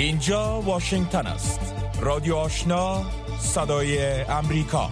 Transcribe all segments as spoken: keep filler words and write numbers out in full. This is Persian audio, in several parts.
اینجا واشنگتن است. رادیو آشنا، صدای امریکا.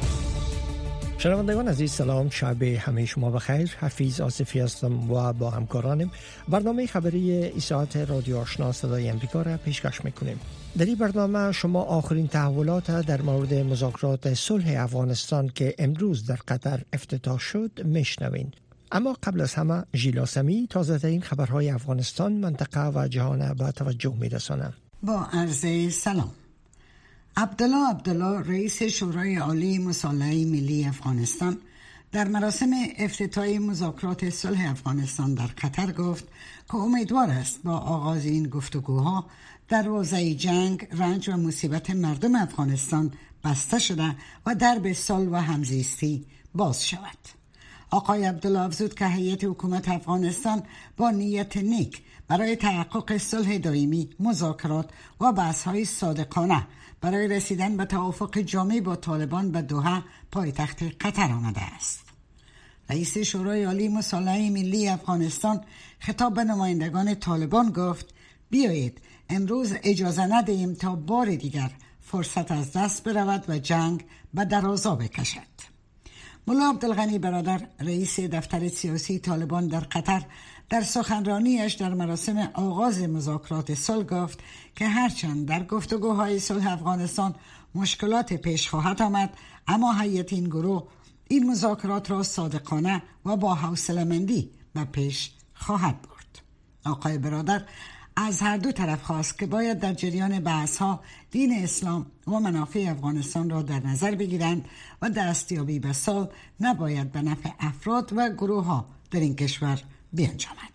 شنوندگان عزیز سلام، شب همه شما بخیر. حفیظ آصفی هستم و با همکارانم برنامه خبری ساعت رادیو آشنا صدای امریکا را پیشکش میکنیم. در این برنامه شما آخرین تحولات در مورد مذاکرات صلح افغانستان که امروز در قطر افتتاح شد میشنوین. اما قبل از همه ژیلا سمی تازه‌ترین خبرهای افغانستان، منطقه و جهان به توجه می‌رساند. با عرض سلام. عبدالله عبدالله رئیس شورای عالی مصالحه ملی افغانستان در مراسم افتتاح مذاکرات صلح افغانستان در قطر گفت که امیدوار است با آغاز این گفتگوها دروازه جنگ، رنج و مصیبت مردم افغانستان بسته شده و درب صلح و همزیستی باز شود. آقای عبدالله افزود که هیئت حکومت افغانستان با نیت نیک برای تحقق صلح دائمی، مذاکرات و بحث‌های صادقانه برای رسیدن به توافق جامع با طالبان به دوحه پایتخت قطر آمده است. رئیس شورای عالی مصالحه ملی افغانستان خطاب به نمایندگان طالبان گفت: بیایید امروز اجازه ندهیم تا بار دیگر فرصت از دست برود و جنگ به درازا بکشد. ملا عبدالغنی برادر رئیس دفتر سیاسی طالبان در قطر در سخنرانیش در مراسم آغاز مذاکرات صلح گفت که هرچند در گفتگوهای صلح افغانستان مشکلات پیش خواهد آمد، اما هیئت این گروه این مذاکرات را صادقانه و با حوصله‌مندی به پیش خواهد برد. آقای برادر از هر دو طرف خواست که باید در جریان بحث‌ها دین اسلام و منافع افغانستان را در نظر بگیرند و دستیابی به صلح نباید به نفع افراد و گروه‌ها در این کشور بیانجامد.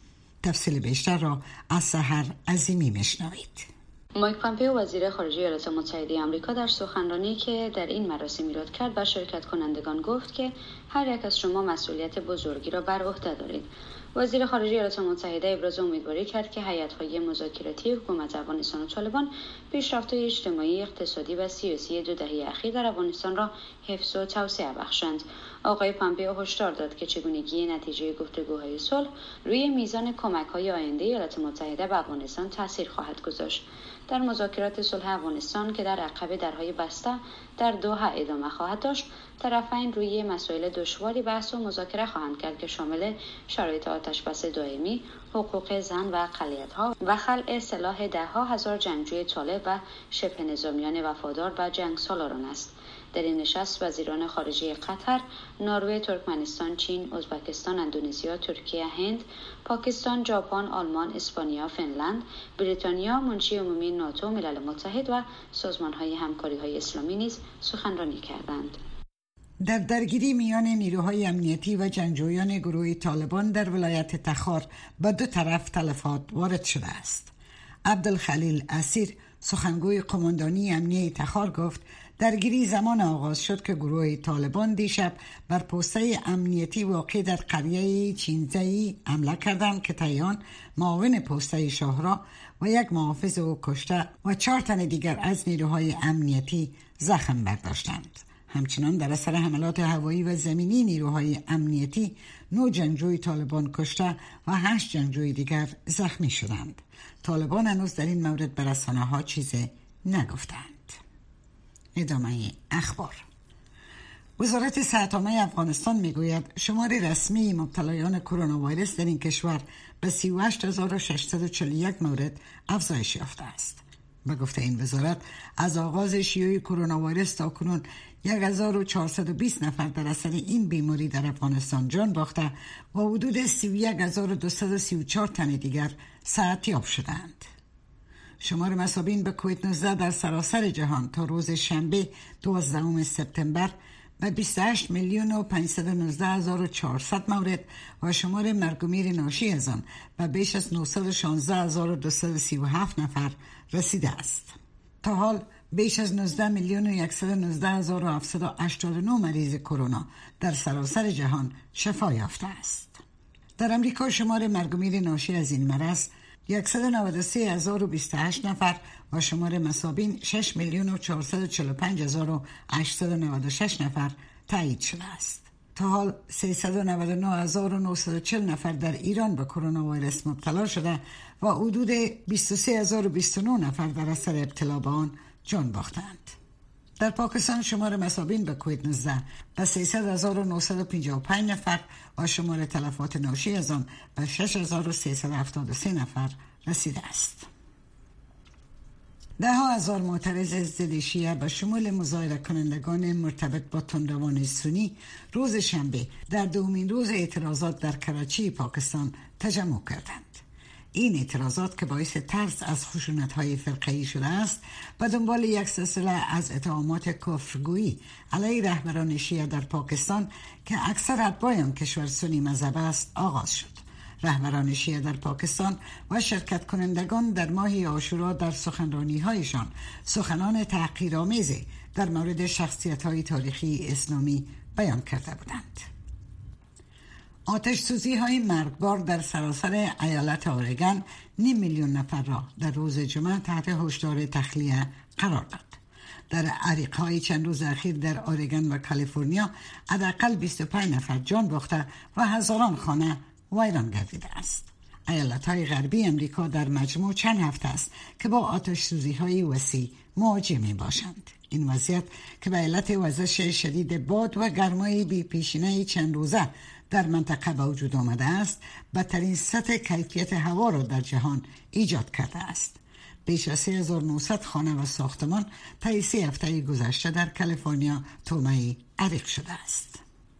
تفصیل بیشتر را از سحر عظیمی میشنوید. مایک پامپئو وزیر خارجه ایالات متحده آمریکا در سخنرانی که در این مراسم ایراد کرد به شرکت کنندگان گفت که هر یک از شما مسئولیت بزرگی را بر عهده دارید. وزیر خارجه ایالات متحده ابراز امیدواری کرد که هیئت‌های مذاکراتی حکومت افغانستان و طالبان پیشرفت‌های اجتماعی، اقتصادی و سیاسی دو دهه اخیر در افغانستان را حفظ و توسعه بخشند. آقای پامپئو هشدار داد که چگونگی نتیجه گفتگوهای صلح روی میزان کمک‌های آینده ایالات متحده به افغانستان تاثیر خواهد گذاشت. در مذاکرات صلح افغانستان که در عقب درهای بسته در دوحه ادامه خواهد داشت، طرفین روی مسائل دشواری بحث و مذاکره خواهند کرد که شامل شرایط آتشبس دائمی، حقوق زن و اقلیت‌ها و خلع سلاح ده ها هزار جنگجوی طالب و شبه نظامیان وفادار و جنگ سالاران است. در این نشست وزیران خارجه قطر، نروژ، ترکمنستان، چین، ازبکستان، اندونزیا، ترکیه، هند، پاکستان، ژاپن، آلمان، اسپانیا، فنلند، بریتانیا، منشی عمومی ناتو، ملل متحد و سازمان‌های همکاری‌های اسلامی نیز سخنرانی کردند. در درگیری میان نیروهای امنیتی و جنگجویان گروه طالبان در ولایت تخار به دو طرف تلفات وارد شده است. عبدالخلیل اسیر، سخنگوی قماندانی امنیه تخار گفت درگیری زمان آغاز شد که گروه طالبان دیشب بر پوسته امنیتی واقع در قریه چینزه‌ای حمله کردند که تایان معاون پوسته شاهرا و یک محافظ او کشته و چهار تن دیگر از نیروهای امنیتی زخم برداشتند. همچنان در اثر حملات هوایی و زمینی نیروهای امنیتی نو جنگجوی طالبان کشته و هشت جنگجوی دیگر زخمی شدند. طالبان هنوز در این مورد به رسانه‌ها چیزی نگفتند. ادامه اخبار. وزارت صحت عامه افغانستان میگوید شمار رسمی مبتلایان کرونا ویروس در این کشور به سی و هشت هزار و ششصد و چهل و یک مورد افزایش یافته است. به گفته این وزارت از آغاز شیوع کرونا ویروس تا کنون یک هزار و چهارصد و بیست نفر در اثر این بیماری در افغانستان جان باخته و حدود سی و یک هزار و دویست و سی و چهار تن دیگر صحتیاب شدند. شمار مصابین به کووید نوزده در سراسر جهان تا روز شنبه دوازدهم سپتامبر به بیست و هشت میلیون و پانصد و نوزده هزار و چهارصد مورد و شمار مرگ و میر ناشی از آن به بیش از نهصد و شانزده هزار و دویست و سی و هفت نفر رسیده است. تا حال بیش از نوزده میلیون و صد و نوزده هزار و هفتصد و هشتاد و نه مریض کرونا در سراسر جهان شفا یافته است. در امریکا شمار مرگ و میر ناشی از این مرض صد و نود و سه هزار و بیست و هشت نفر و شمار مصابین شش میلیون و چهارصد و چهل و پنج هزار و هشتصد و نود و شش نفر تایید شده است. تا حال سیصد و نود و نه هزار و نهصد و چهل نفر در ایران به کرونا ویروس مبتلا شده و حدود بیست و سه هزار و بیست و نه نفر در اثر ابتلا به آن جان باختند. در پاکستان شمار مصابین به کووید نوزده به سیصد هزار و نهصد و پنجاه و پنج نفر و شمار تلفات ناشی از آن به شش هزار و سیصد و هفتاد و سه نفر رسیده است. ده ها هزار معترض ضد شیعه به شمول مظاهره کنندگان مرتبط با تندروان سنی روز شنبه در دومین روز اعتراضات در کراچی پاکستان تجمع کردند. این اعتراضات که باعث ترس از خشونت‌های فرقه‌ای شده است و دنبال یک سلسله از اتهامات کفرگویی علیه رهبران شیعه در پاکستان که اکثر اتباع آن کشور سنی مذهب است آغاز شد. رهبران شیعه در پاکستان و شرکت کنندگان در ماه عاشورا در سخنرانی‌هایشان سخنان تحقیرآمیزی در مورد شخصیت‌های تاریخی اسلامی بیان کرده بودند. آتش سوزی های مرگبار در سراسر ایالت اورگان نیم میلیون نفر را در روز جمعه تحت هشدار تخلیه قرار داد. در عریق‌های چند روز اخیر در اورگان و کالیفرنیا حداقل بیست و پنج نفر جان باخته و هزاران خانه ویران گردیده است. ایالت‌های غربی امریکا در مجموع چند هفته است که با آتش سوزی های وسیع مواجه می باشند. این وضعیت که به علت وزش شدید باد و گرمای بی پیشینه چند روزه در منطقه به وجود آمده است، بدترین سطح کیفیت هوا را در جهان ایجاد کرده است. بیش از سه هزار و نهصد خانه و ساختمان طی سه هفته گذشته در کالیفرنیا تومه عریق شده است.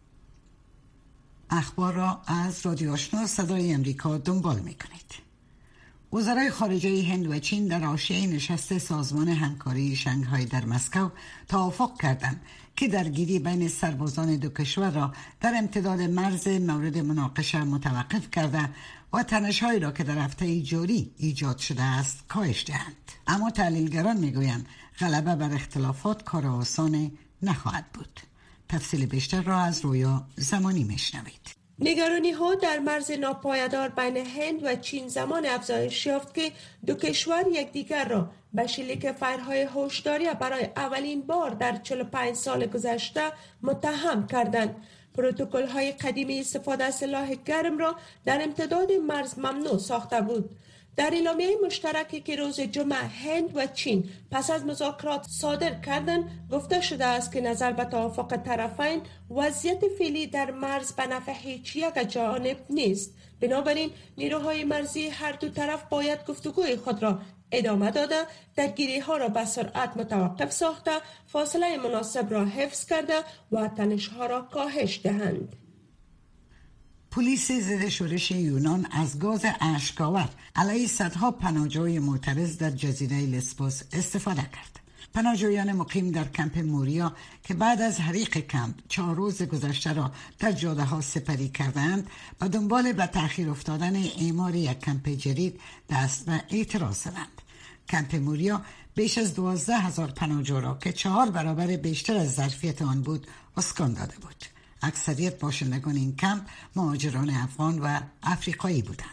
اخبار را از رادیو آشنا صدای امریکا دنبال می کنید. وزرای خارجه هند و چین در حاشیه نشست سازمان همکاری شانگهای در مسکو توافق کردند که درگیری بین سربازان دو کشور را در امتداد مرز مورد مناقشه متوقف کرده و تنش‌هایی را که در هفته جاری ایجاد شده است کاهش دهند. اما تحلیلگران میگویند غلبه بر اختلافات کار آسان نخواهد بود. تفصیل بیشتر را از رویا زمانی میشنوید. نگرانی ها در مرز ناپایدار بین هند و چین زمان افزایش یافت که دو کشور یکدیگر را به شلیک فایرهای هشداری برای اولین بار در چهل و پنج سال گذشته متهم کردند. پروتکل های قدیمی استفاده از سلاح گرم را در امتداد مرز ممنوع ساخته بود. در اعلامیه مشترکی که روز جمعه هند و چین پس از مذاکرات صادر کردند گفته شده است که نظر به توافق طرفین وضعیت فعلی در مرز به نفع هیچ یک جانب نیست. بنابراین نیروهای مرزی هر دو طرف باید گفتگوی خود را ادامه داده، درگیری ها را به سرعت متوقف ساخته، فاصله مناسب را حفظ کرده و تنش ها را کاهش دهند. پلیس ضد شورش یونان از گاز اشک‌آور علیه صدها پناهجوی معترض در جزیره لسبوس استفاده کرد. پناهجویان مقیم در کمپ موریا که بعد از حریق کمپ چهار روز گذشته را در جاده ها سپری کردند و دنبال به تأخیر افتادن اعمار یک کمپ جدید دست به اعتراض زدند. کمپ موریا بیش از دوازده هزار پناهجو را که چهار برابر بیشتر از ظرفیت آن بود اسکان داده بود. اکثریت باشندگان این کمپ مهاجران افغان و افریقایی بودند.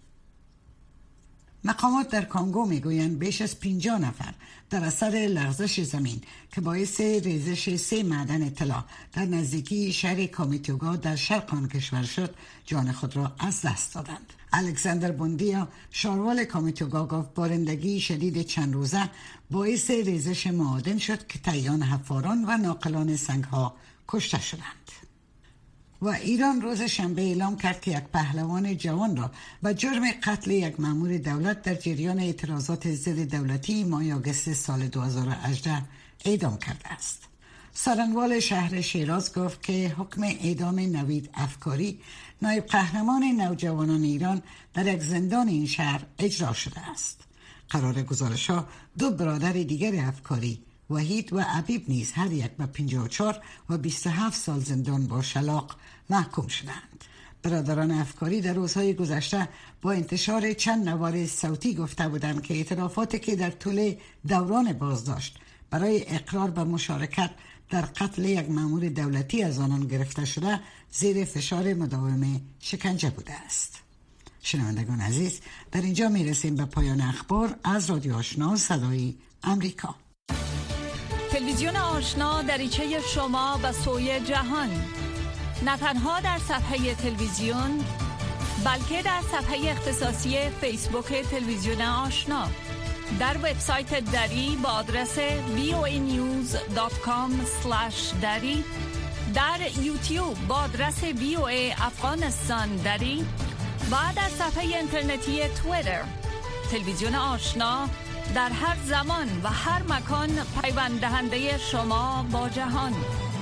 مقامات در کانگو میگویند بیش از پنجاه نفر در اثر لغزش زمین که باعث ریزش سه معدن طلا در نزدیکی شهر کامیتوگا در شرق آن کشور شد جان خود را از دست دادند. الکساندر بوندیا شاروال کامیتوگا گفت بارندگی شدید چند روزه باعث ریزش معادن شد که طیان حفاران و ناقلان سنگها کشته شدند. و ایران روز شنبه اعلام کرد که یک پهلوان جوان را به جرم قتل یک مأمور دولت در جریان اعتراضات ضد دولتی ماه آگوست سال دو هزار و هجده اعدام کرده است. سارنوال شهر شیراز گفت که حکم اعدام نوید افکاری نایب قهرمان نوجوانان ایران در یک زندان این شهر اجرا شده است. قرار گزارش‌ها دو برادر دیگر افکاری وحید و عبیب نیز هر یک به پنجاه و چهار و بیست و هفت سال زندان با شلاق محکوم شدند. برادران افکاری در روزهای گذشته با انتشار چند نوار صوتی گفته بودند که اعترافاتی که در طول دوران بازداشت برای اقرار به مشارکت در قتل یک مأمور دولتی از آنان گرفته شده زیر فشار مداوم شکنجه بوده است. شنوندگان عزیز، در اینجا می رسیم به پایان اخبار از رادیو آشنا صدای امریکا. تلویزیون آشنا دریچه شما به سوی جهان، نه تنها در صفحه تلویزیون بلکه در صفحه اختصاصی فیسبوک تلویزیون آشنا، در وبسایت دری با آدرس وی او ای نیوز دات کام اسلش دری، در یوتیوب با آدرس وی او ای افغانستان دری و در صفحه اینترنتی توییتر. تلویزیون آشنا در هر زمان و هر مکان پیوند دهنده شما با جهان.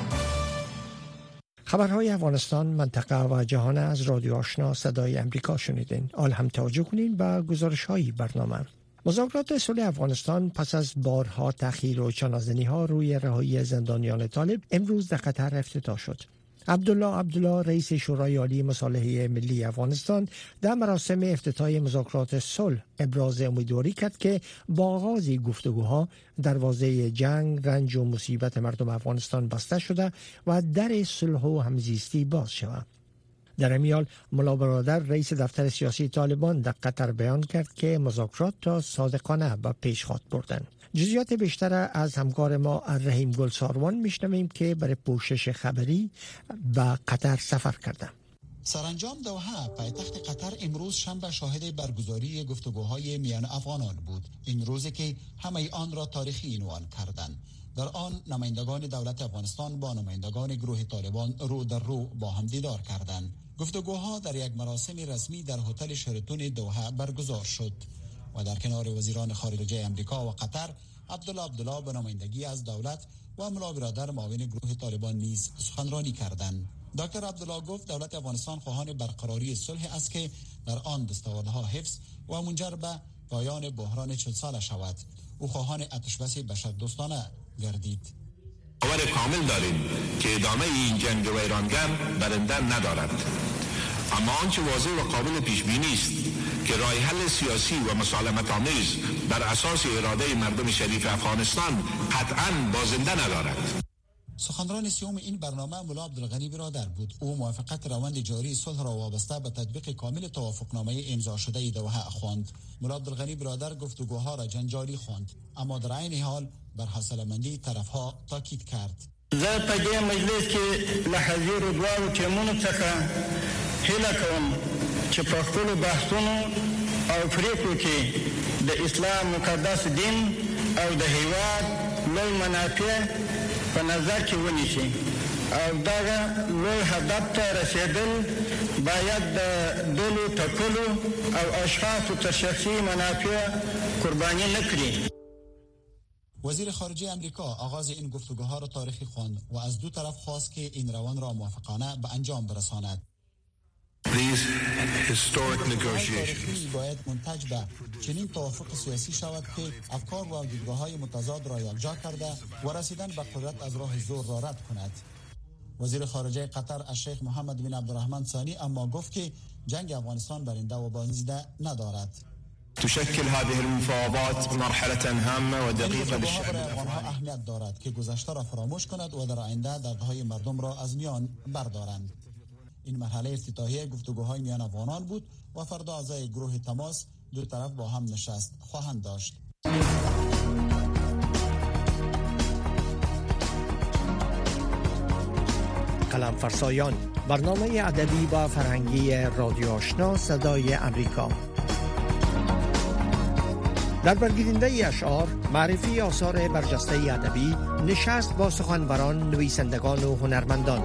خبرهای افغانستان، منطقه و جهان از رادیو آشنا صدای امریکا شنیدین. آل هم توجه کنین به گزارش‌های برنامه. مذاکرات صلح افغانستان پس از بارها تأخیر و چانه‌زنی‌ها روی رهایی زندانیان طالب امروز در قطر افتتاح شد. عبدالله عبدالله رئیس شورای عالی مصالحه ملی افغانستان در مراسم افتتاح مذاکرات صلح ابراز امیدواری کرد که با آغاز گفتگوها دروازه جنگ، رنج و مصیبت مردم افغانستان بسته شده و در صلح و همزیستی باز شود. در این حال ملا برادر رئیس دفتر سیاسی طالبان در قطر بیان کرد که مذاکرات را صادقانه به پیش خواهد بردن. جزئیات بیشتر از همکار ما رحیم گل ساروان میشنویم که برای پوشش خبری به قطر سفر کرده. سرانجام دوحه پایتخت قطر امروز شنبه شاهد برگزاری گفتگوهای میان افغانان بود. این روزی که همه آن را تاریخی عنوان کردند. در آن نمایندگان دولت افغانستان با نمایندگان گروه طالبان رو در رو با هم دیدار کردند. گفتگوها در یک مراسم رسمی در هتل شراتون دوحه برگزار شد و در کنار وزیران خارجه امریکا و قطر، عبدالله عبدالله به نمایندگی از دولت و ملا برادر معاون گروه طالبان نیز سخنرانی کردند. دکتر عبدالله گفت دولت افغانستان خواهان برقراری صلح است که در آن دستاوردها حفظ و منجر به پایان بحران چهل ساله شود. او خواهان آتشبس بشردوستانه گردید. باور کامل داریم که ادامه این جنگ ویرانگر برنده ندارد، اما آنچه واضح و قابل پیش بینی است که راه حل سیاسی و مسالمت آمیز بر اساس اراده مردم شریف افغانستان قطعاً بازنده ندارد. سخنران سیوم این برنامه ملا عبدالغنی برادر بود. او موافقت روند جاری صلح را وابسته به تطبیق کامل توافقنامه امضا شده دوحه خواند. ملا عبدالغنی برادر گفتگوها را جنجالی خواند، اما در عین حال بر حوصله‌مندی طرفها تاکید کرد. زه په دې مجلس کې له حضور دوه ټیمونو څخه هیله کوم چې په خپل بحثونو او پریکړو کې د اسلام مقدس دین او د هیواد لوی منافع په نظر کې ونیسي او دغه لوی هدف ته رسیدل باید د ډلو ټکلو او اشخاصو تر شخصي منافع قربانی نکړي. وزیر خارجه امریکا آغاز این گفتگوها را تاریخی خواند و از دو طرف خواست که این روند را موافقانه به انجام برساند. These historic negotiations باید منتج به چنین توافق سیاسی شود که افکار و دیدگاه‌های متضاد را یکجا کرده و رسیدن به قدرت از راه زور را رد کند. وزیر خارجه قطر الشیخ محمد بن عبدالرحمن ثانی اما گفت که جنگ افغانستان برنده و بازنده ندارد. تشكل هذه المفاوضات مرحلة هامة ودقيقة للشعب الأفغاني. اهمیت دارد که گذشته را فراموش کند و در آینده دردهای مردم را از میان بردارند. این مرحله افتتاحیه گفتگوهای میان افغانان بود و فردا اعضای گروه تماس دو طرف با هم نشست خواهند داشت. قلم فرسایان، برنامه ادبی و فرهنگی رادیو آشنا صدای امریکا. در برگیرنده اشعار، معرفی آثار برجسته ادبی، نشست با سخنوران، نویسندگان و هنرمندان.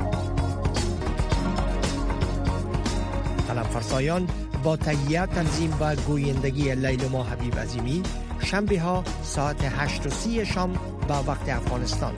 قلم فرسایان با تهیه، تنظیم و گویندگی لیلما حبیب عظیمی، شنبه ها ساعت هشت و سی شام به وقت افغانستان.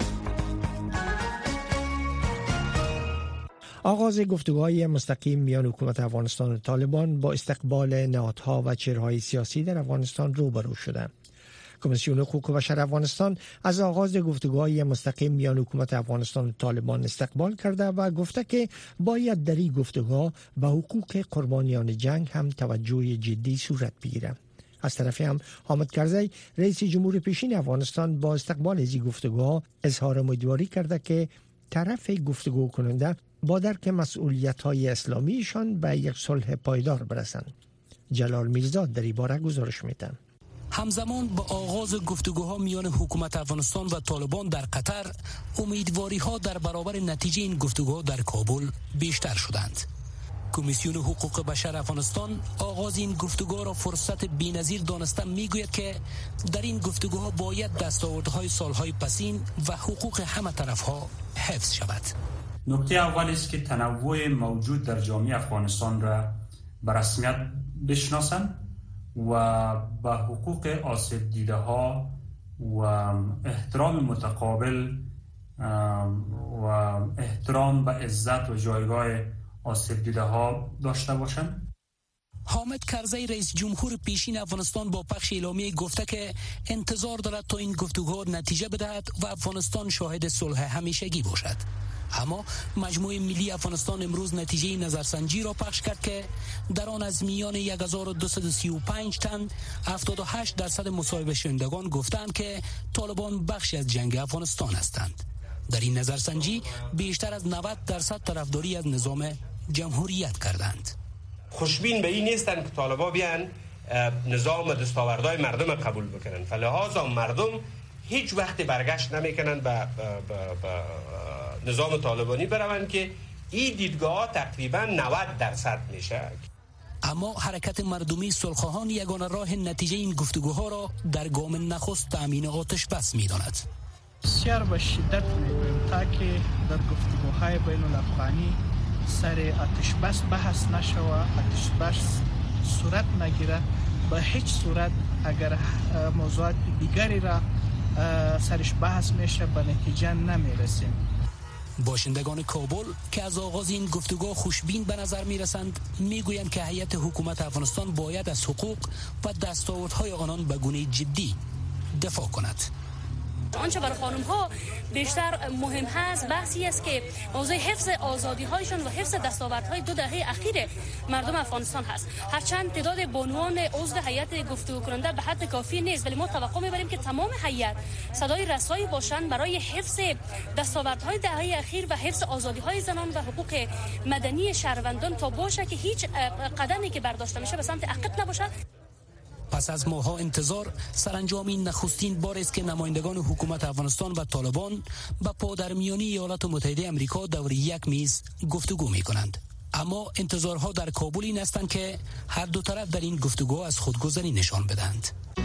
آغاز گفتگوهای مستقیم میان حکومت افغانستان و طالبان با استقبال نهادها و چهره‌های سیاسی در افغانستان روبرو شدند. کمیسیون حقوق بشر افغانستان از آغاز گفتگوهای مستقیم میان حکومت افغانستان و طالبان استقبال کرده و گفته که باید در این گفتگوها به حقوق قربانیان جنگ هم توجه جدی صورت بگیرد. از طرف هم حامد کرزی رئیس جمهور پیشین افغانستان با استقبال از این گفتگوها اظهار امیدواری کرده که طرف گفتگو کننده با درک مسئولیت‌های اسلامیشان به یک صلح پایدار برسند. جلال میرزا در این باره گزارش می‌دهد. همزمان با آغاز گفتگوها میان حکومت افغانستان و طالبان در قطر، امیدواری‌ها در برابر نتیجه این گفتگوها در کابل بیشتر شدند. کمیسیون حقوق بشر افغانستان آغاز این گفتگوها را فرصت بی‌نظیر دانسته میگوید که در این گفتگوها باید دستاوردهای سالهای پسین و حقوق همه طرفها حفظ شود. نکته اول است که تنوع موجود در جامعه افغانستان را به رسمیت بشناسند و به حقوق آسیب دیده ها و احترام متقابل و احترام به عزت و جایگاه آسیب دیده ها داشته باشند. حامد کرزی رئیس جمهور پیشین افغانستان با پخش اعلامیه گفته که انتظار دارد تا این گفتگوها نتیجه بدهد و افغانستان شاهد صلح همیشگی باشد. اما مجموعه ملی افغانستان امروز نتیجه نظرسنجی را پخش کرد که در آن از میان یک هزار و دویست و سی و پنج تن هفتاد و هشت درصد مصاحبه شوندگان گفتند که طالبان بخشی از جنگ افغانستان هستند. در این نظرسنجی بیشتر از نود درصد طرفداری از نظام جمهوریت کردند. خوشبین به این نیستند که طالبان بیان نظام و دستاوردهای مردم قبول بکنن، فلهذا مردم هیچ وقت برگشت نمیکنن به نظام طالبانی بروند که این دیدگاه تقریبا نود درصد میشه. اما حرکت مردمی صلح‌خواهان یگانه راه نتیجه این گفتگوها را در گام نخست تامین آتش بس می‌داند. بسیار به شدت می‌گویم تا که در گفتگوهای بین الافغانی سر آتش بس بحث نشوه، آتش بس صورت نگیره، به هیچ صورت اگر موضوعات دیگری را سرش بحث میشه به نتیجه نمیرسیم. باشندگان کابل که از آغاز این گفتگو خوشبین به نظر میرسند میگویند که هیئت حکومت افغانستان باید از حقوق و دستاوردهای آنان به گونه جدی دفاع کند. آنچه برای خانم ها بیشتر مهم هست بحثی است که موضوع حفظ آزادی هایشان و حفظ دستاوردهای دو دهه اخیر مردم افغانستان هست. هرچند تعداد بانوان عضو هیئت گفتگو کننده به حد کافی نیست، ولی ما توقع می‌بریم که تمام هیئت صدای رسایی باشند برای حفظ دستاوردهای دهه اخیر و حفظ آزادی های زنان و حقوق مدنی شهروندان تا باشه که هیچ قدمی که برداشته میشه به سمت عقب نباشد. پس از ماه‌ها انتظار، سرانجام این نخستین بار است که نمایندگان حکومت افغانستان و طالبان با پادرمیانی ایالات متحده آمریکا دور یک میز گفتگو می‌کنند. اما انتظارها در کابل این هستند که هر دو طرف در این گفتگو از خودگذری نشان بدهند.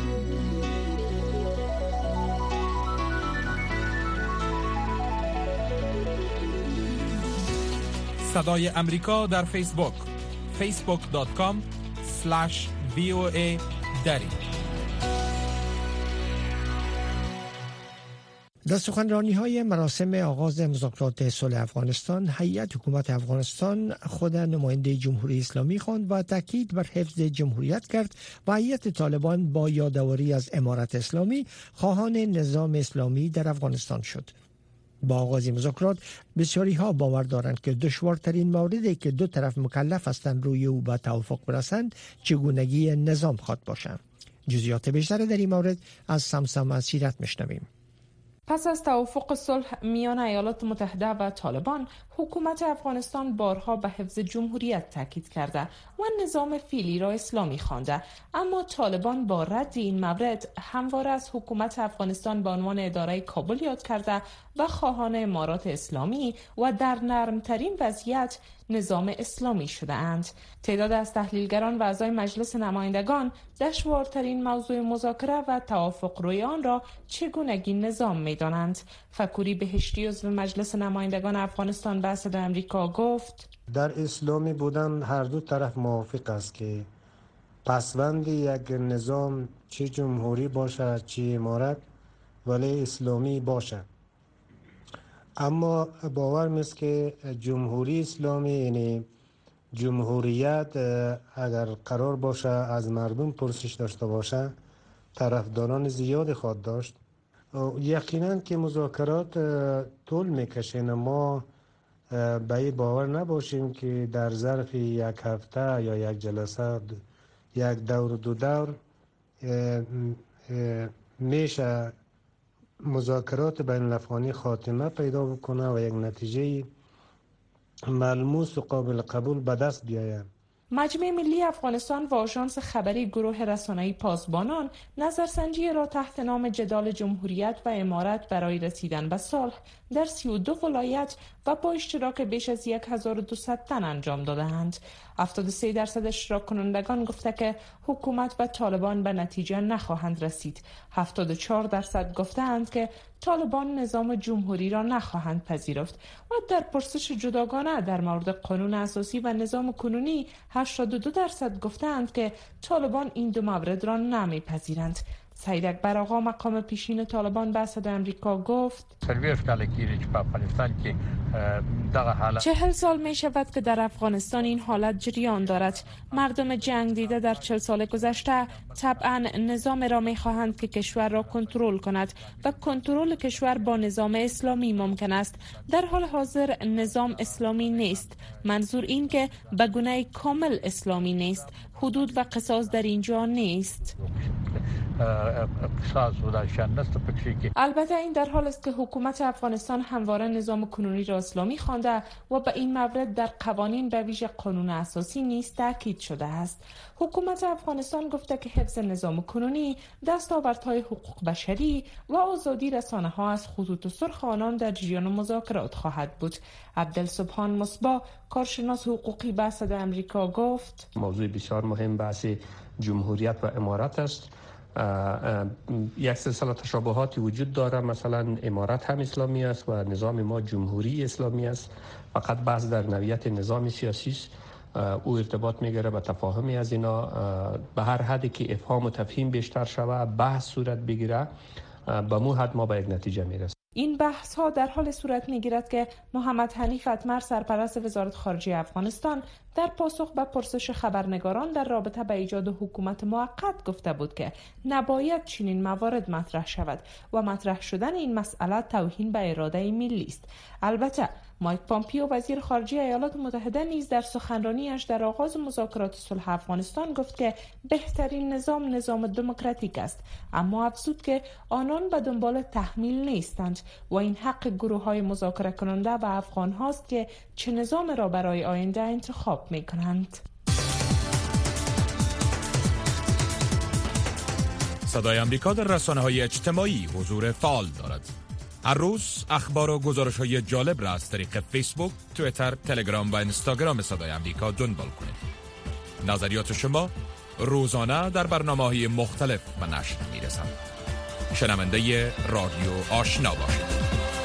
صدای امریکا در فیسبوک فیسبوک دات کام اسلش وی او ای دری. در سخنرانی‌های مراسم آغاز مذاکرات صلح افغانستان، هیئت حکومت افغانستان خود نماینده جمهوری اسلامی خواند و تاکید بر حفظ جمهوریت کرد و هیئت طالبان با یادآوری از امارت اسلامی خواهان نظام اسلامی در افغانستان شد. با آغاز مذاکرات بسیاری ها باور دارند که دشوارترین موردی که دو طرف مکلف هستند روی او به توافق برسند چگونگی نظام خواد باشند. جزئیات بیشتر در این مورد از سمسم از سیرت میشنویم. پس از توافق صلح میان ایالات متحده و طالبان، حکومت افغانستان بارها به حفظ جمهوریت تاکید کرده و نظام فعلی را اسلامی خوانده، اما طالبان با رد این مورد همواره از حکومت افغانستان به عنوان اداره کابل یاد کرده و خواهان امارات اسلامی و در نرمترین وضعیت نظام اسلامی شده اند. تعداد از تحلیلگران و اعضای مجلس نمایندگان دشوارترین موضوع مذاکره و توافق روی آن را چگونگی نظام می‌دانند. فکوری بهشتی عضو مجلس نمایندگان افغانستان به صدای آمریکا گفت: در اسلامی بودن هر دو طرف موافق است که پسوند یک نظام چه جمهوری باشد چه امارت ولی اسلامی باشد. اما باور میست که جمهوری اسلامی یعنی جمهوریت اگر قرار باشه از مردم پرسش داشته باشه طرفداران زیادی خواهد داشت. یقینا که مذاکرات طول میکشه، ما به این باور نباشیم که در ظرف یک هفته یا یک جلسه یک دور دو دور میشه مذاکرات بین الافغانی خاتمه پیدا بکنه و یک نتیجه ملموس و قابل قبول به دست بیاید. مجمع ملی افغانستان و آژانس خبری گروه رسانه‌ای پاسبانان نظرسنجی را تحت نام جدال جمهوریت و امارت برای رسیدن به صلح در سی و دو ولایت و با اشتراک بیش از هزار و دویست تن انجام دادند. هفتاد و سه درصد اشتراک کنندگان گفته که حکومت و طالبان به نتیجه نخواهند رسید. هفتاد و چهار درصد گفتند که طالبان نظام جمهوری را نخواهند پذیرفت و در پرسش جداگانه در مورد قانون اساسی و نظام کنونی هشتاد و دو درصد گفتند که طالبان این دو مورد را نمیپذیرند. سید اکبر آقا مقام پیشین طالبان به صدای امریکا گفت چهل سال می شود که در افغانستان این حالت جریان دارد. مردم جنگ دیده در چهل سال گذشته طبعا نظام را می خواهند که کشور را کنترل کند و کنترل کشور با نظام اسلامی ممکن است. در حال حاضر نظام اسلامی نیست. منظور این که به گونه کامل اسلامی نیست. حدود و قصاص در اینجا نیست. البته این در حال است که حکومت افغانستان همواره نظام کنونی را اسلامی خوانده و به این مورد در قوانین به ویژه قانون اساسی نیز تاکید شده است. حکومت افغانستان گفته که حفظ نظام کنونی دستاوردهای حقوق بشری و آزادی رسانه ها از خطوط سرخ آنان در جریان مذاکرات خواهد بود. عبدالسبحان مصباح کارشناس حقوقی به صدای امریکا گفت موضوع بسیار مهم بحث جمهوریت و امارت است. یک سلسله تشابهاتی وجود داره، مثلا امارت هم اسلامی است و نظام ما جمهوری اسلامی است، فقط بحث در نوعیت نظام سیاسی است. او ارتباط میگیره به تفاهمی از اینا. به هر حدی که افهام و تفهیم بیشتر شوه، بحث صورت بگیره، به مو حد ما به یک نتیجه میرسیم. این بحث ها در حال صورت میگیرد که محمد حنیف اتمر سرپرست وزارت خارجه افغانستان در پاسخ به پرسش خبرنگاران در رابطه با ایجاد حکومت موقت گفته بود که نباید چنین موارد مطرح شود و مطرح شدن این مسئله توهین به اراده ملی است. البته مایک پامپیو وزیر خارجه ایالات متحده نیز در سخنرانیش در آغاز مذاکرات صلح افغانستان گفت که بهترین نظام نظام دموکراتیک است، اما افزود که آنان به دنبال تحمیل نیستند و این حق گروه‌های مذاکره کننده به افغان هاست که چه نظام را برای آینده انتخاب می کنند. صدای امریکا در رسانه‌های اجتماعی حضور فعال دارد. هر روز اخبار و گزارش‌های جالب را از طریق فیسبوک، توییتر، تلگرام و اینستاگرام صدای امریکا دنبال کنید. نظریات شما روزانه در برنامه‌های مختلف به نشر می‌رسند. شنونده رادیو آشنا باشید.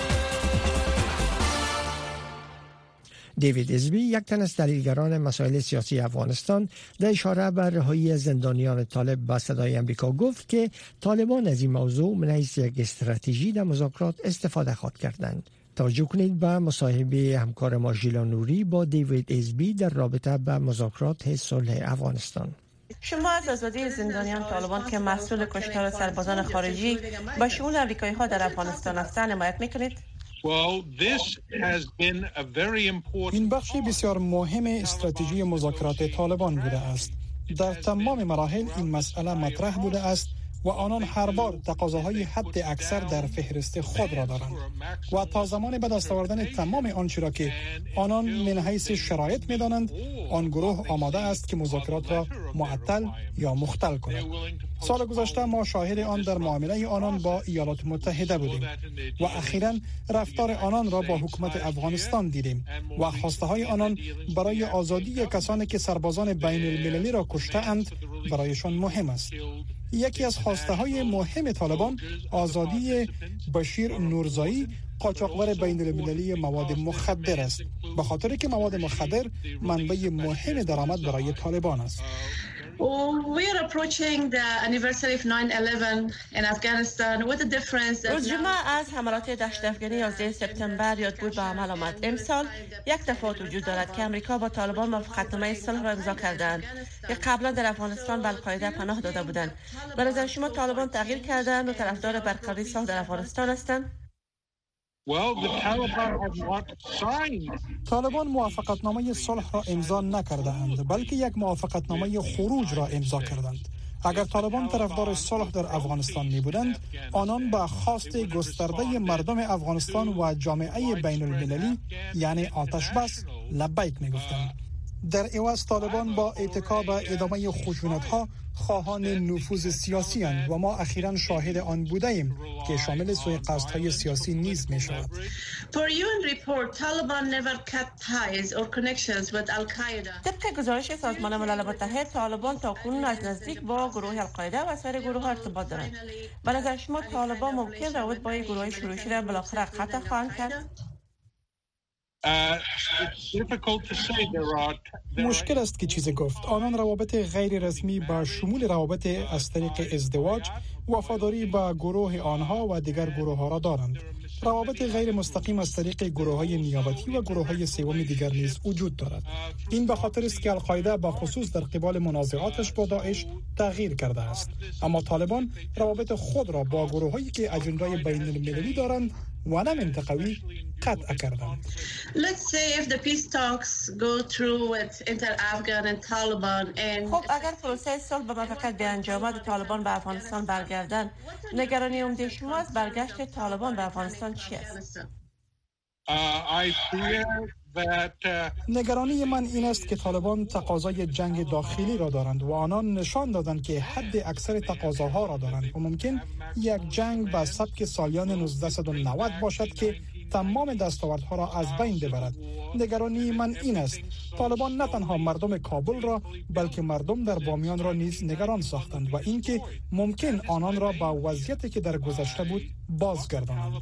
دیوید ازبی، یک تن از دلیلگران مسائل سیاسی افغانستان، در اشاره به رهایی زندانیان طالب به صدای امریکا گفت که طالبان از این موضوع من حیث یک استراتژی در مذاکرات استفاده خواهد کردند. توجه کنید به مصاحبه همکار ما ژیلا نوری با دیوید ازبی در رابطه با مذاکرات صلح افغانستان. شما از آزادی زندانیان طالبان که مسئول کشتار سربازان خارجی با شمول امریکایی ها در افغانستان هستند حمایت میکنید؟ این بخش بسیار مهم استراتژی مذاکرات طالبان بوده است. در تمام مراحل این مسئله مطرح بوده است و آنان هر بار تقاضاهای حد اکثر در فهرست خود را دارند و تا زمان به دست آوردن تمام آنچه را که آنان من حیث شرایط می‌دانند، آن گروه آماده است که مذاکرات را معطل یا مختل کند. سال گذشته ما شاهد آن در معامله آنان با ایالات متحده بودیم و اخیراً رفتار آنان را با حکومت افغانستان دیدیم و خواسته های آنان برای آزادی کسانی که سربازان بین المللی را کشته اند برایشان مهم است. یکی از خواسته های مهم طالبان آزادی بشیر نورزایی، قاچاقبر بین المللی مواد مخدر است، به خاطر که مواد مخدر منبع مهم درآمد برای طالبان است. We are approaching the anniversary of nine eleven in Afghanistan with the difference that روز جمعه از حملات دشت افغانی یازده سپتامبر یادبود به عمل آمد. امسال یک تفاوت وجود دارد که امریکا با طالبان موافقتنامه صلح را امضا کردند که قبلا در افغانستان به القاعده پناه داده بودند. به نظر شما طالبان تغییر کردند و طرفدار برقراری صلح در افغانستان هستند؟ طالبان موافقتنامه صلح را امضا نکردند، بلکه یک موافقتنامه خروج را امضا کردند. اگر طالبان طرفدار صلح در افغانستان می بودند، آنان با خواست گسترده مردم افغانستان و جامعه بین المللی یعنی آتش بس لبیک می گفتند. در عوض طالبان با اتکا به ادامه خشونت‌ها خواهان نفوذ سیاسی اند و ما اخیراً شاهد آن بوده ایم که شامل سوء قصدهای سیاسی نیز می شود. طبق گزارش سازمان ملل متحد، طالبان تاکنون از نزدیک با گروه القاعده و سایر گروه ارتباط دارند. به نظر شما طالبان ممکن روابط با این گروه شروعی را بالاخره قطع خواهند کرد؟ مشکل است که چیزی گفت. آنان روابط غیر رسمی با شمول روابط از طریق ازدواج، وفاداری به گروه آنها و دیگر گروه ها را دارند. روابط غیر مستقیم از طریق گروه های نیابتی و گروه های سوم دیگر نیز وجود دارد. این به خاطر است که القاعده با خصوص در قبال منازعاتش با داعش تغییر کرده است، اما طالبان روابط خود را با گروه هایی که اجندای بین المللی دارند و نه منطقوی قطع کردند. خب اگر پروسه صلح به موفقیت بیانجامد و طالبان به افغانستان برگردند، نگرانی عمده شما از برگشت طالبان به افغانستان چی است؟ نگرانی من این است که طالبان تقاضای جنگ داخلی را دارند و آنان نشان دادند که حد اکثر تقاضاها را دارند و ممکن یک جنگ به سبک سالیان نوزده و نود باشد که تمام دستاوردها را از بین ببرد. نگرانی من این است طالبان نه تنها مردم کابل را بلکه مردم در بامیان را نیز نگران ساختند و اینکه ممکن آنان را به وضعیتی که در گذشته بود بازگردانند.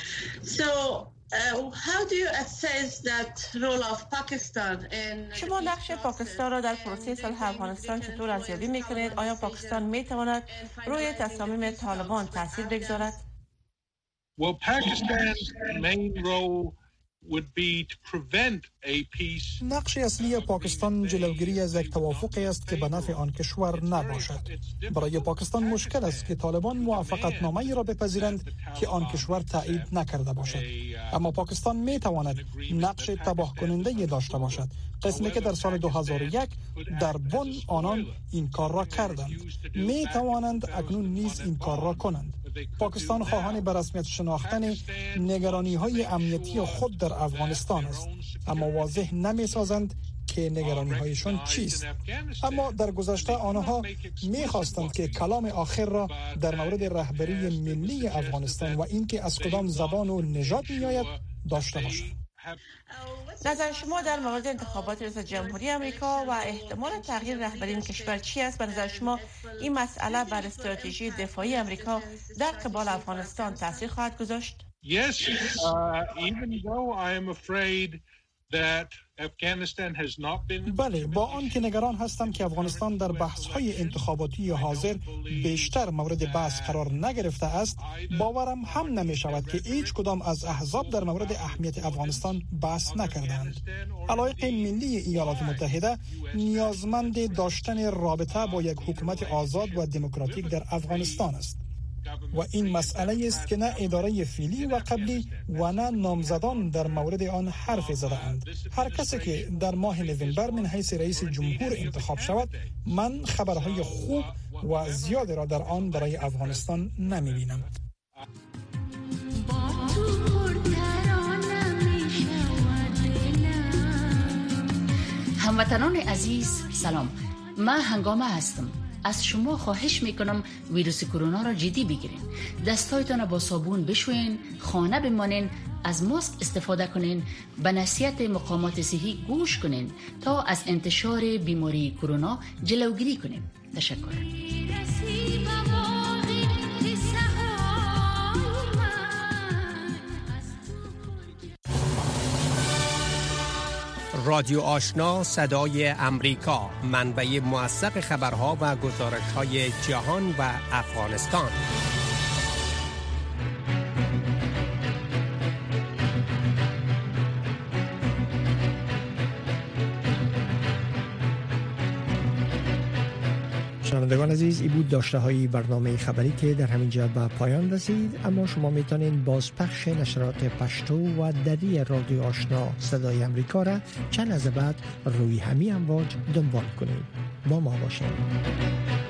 شما نقش پاکستان را در پروسه صلح افغانستان چطور ارزیابی می‌کنید؟ آیا پاکستان می‌تواند روی تصامیم طالبان تاثیر بگذارد؟ Well, Pakistan's main role would be to prevent a peace. نقش اصلی پاکستان جلوگیری از یک توافقی است که به نفع آن کشور نباشد. برای پاکستان مشکل است که طالبان موافقتنامه‌ای را بپذیرند که آن کشور تایید نکرده باشد. اما پاکستان می تواند نقش تباه کننده داشته باشد، قسمی که در سال دو هزار و یک در بن آنان این کار را کردند. می توانند اکنون نیز این کار را کنند. پاکستان خواهان به رسمیت شناختن نگرانی‌های امنیتی خود در افغانستان است، اما واضح نمی‌سازند که نگرانی‌هایشان چیست. اما در گذشته آنها می‌خواستند که کلام آخر را در مورد رهبری ملی افغانستان و اینکه از کدام زبان و نژاد می‌آید داشته باشند. نظر شما در مورد انتخابات ریاست جمهوری آمریکا و احتمال تغییر رهبری این کشور چی است؟ به نظر شما این مسئله بر استراتژی دفاعی آمریکا در قبال افغانستان تاثیر خواهد گذاشت؟ Yes, uh, even though I am afraid that Afghanistan has not been. بله، با آن که نگران هستم که افغانستان در بحث‌های انتخاباتی حاضر بیشتر مورد بحث قرار نگرفته است، باورم هم نمی شود که هیچ کدام از احزاب در مورد اهمیت افغانستان بحث نکردند. علایق ملی ایالات متحده نیازمند داشتن رابطه با یک حکومت آزاد و دموکراتیک در افغانستان است و این مسئله است که نه اداره فعلی و قبلی و نه نامزدان در مورد آن حرف زده اند. هر کسی که در ماه نوامبر من حیث رئیس جمهور انتخاب شود، من خبرهای خوب و زیاد را در آن برای افغانستان نمی بینم. هموطنان عزیز سلام، من هنگامه هستم. از شما خواهش میکنم ویروس کرونا را جدی بگیرین. دستایتان را با صابون بشوین، خانه بمانین، از ماسک استفاده کنین، به نصیحت مقامات صحی گوش کنین تا از انتشار بیماری کرونا جلوگیری کنین. تشکر. رادیو آشنا صدای امریکا، منبع موثق خبرها و گزارش‌های جهان و افغانستان. شنوندگان عزیز، این بود داشته های برنامه خبری که در همین جا به پایان رسید، اما شما میتونین بازپخش نشرات پشتو و دری رادیو آشنا صدای امریکا را چند از بعد روی همین امواج دنبال کنید. با ما باشید.